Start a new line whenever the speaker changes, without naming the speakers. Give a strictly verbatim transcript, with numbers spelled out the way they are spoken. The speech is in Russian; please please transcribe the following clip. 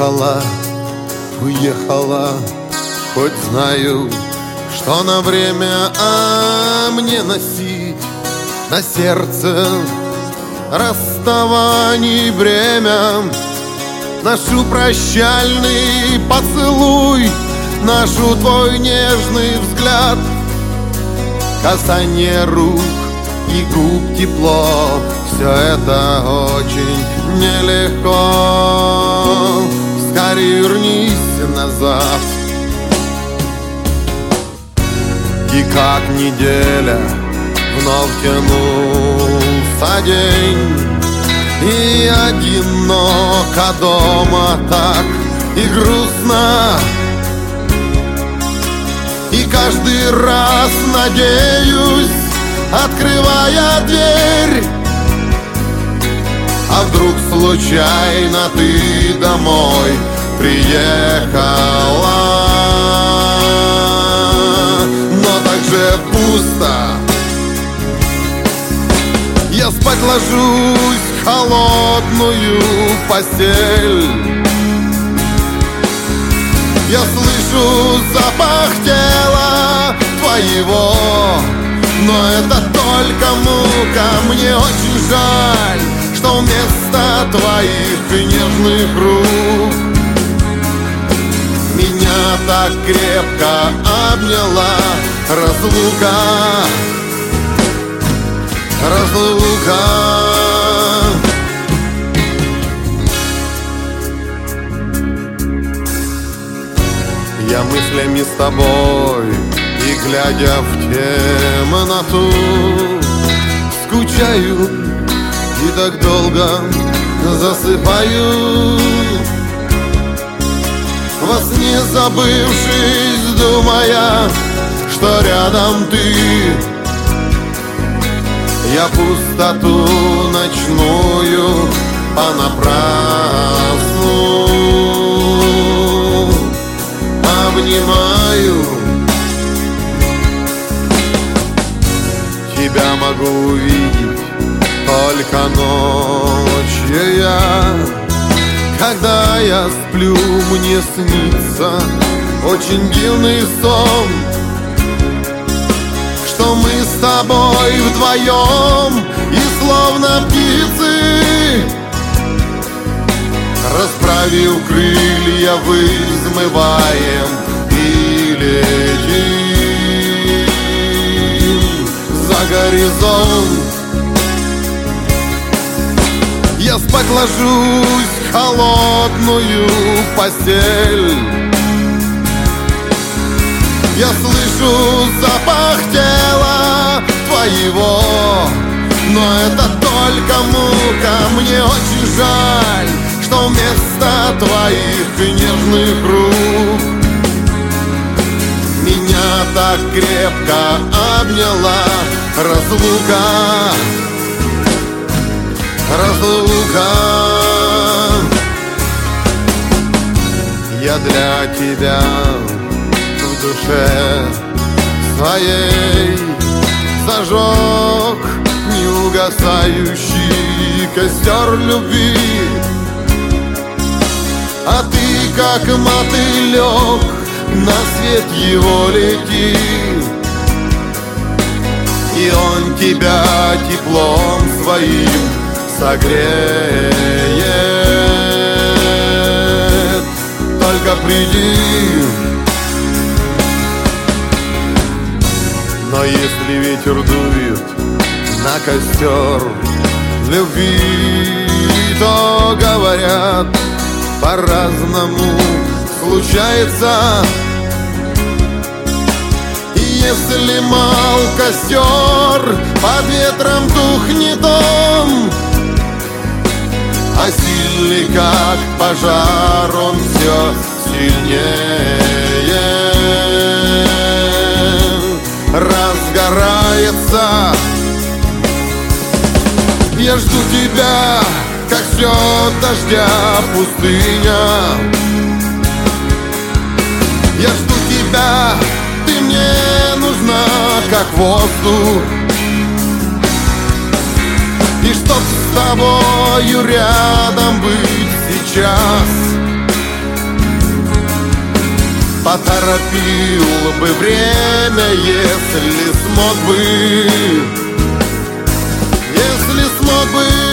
уехала, уехала, хоть знаю, что на время, а мне носить на сердце расставаний бремя. Ношу прощальный поцелуй, ношу твой нежный взгляд, касание рук и губ тепло. Все это очень нелегко. Скорее вернись назад. И как неделя вновь тянулся день, и одиноко дома так, и грустно. И каждый раз надеюсь, открывая дверь, а вдруг случайно ты домой приехала. Но так же пусто. Я спать ложусь в холодную постель. Я слышу запах тела твоего, но это только мука. Мне очень жаль, что вместо твоих нежных рук меня так крепко обняла разлука, разлука. Я мыслями с тобой, и глядя в темноту, скучаю и так долго засыпаю, во сне забывшись, думая, что рядом ты. Я пустоту ночную понапрасну обнимаю. Тебя могу увидеть только ночью я. Когда я сплю, мне снится очень дивный сон, что мы с тобой вдвоем, и словно птицы, расправив крылья, взмываем и летим за горизонт. Я спать ложусь в холодную постель. Я слышу запах тела твоего, но это только мука. Мне очень жаль, что вместо твоих нежных рук меня так крепко обняла разлука, разлука. Я для тебя в душе своей зажег неугасающий костер любви, а ты, как мотылек, на свет его лети, и он тебя теплом своим согреет. Только приди. Но если ветер дует на костер любви, то говорят, по-разному случается. И если мал костер, под ветром тухнет он, а сильный, как пожар, он все сильнее разгорается. Я жду тебя, как ждет дождя пустыня. Я жду тебя, ты мне нужна, как воздух. И чтоб с тобою рядом быть сейчас, поторопил бы время, если смог бы, если смог бы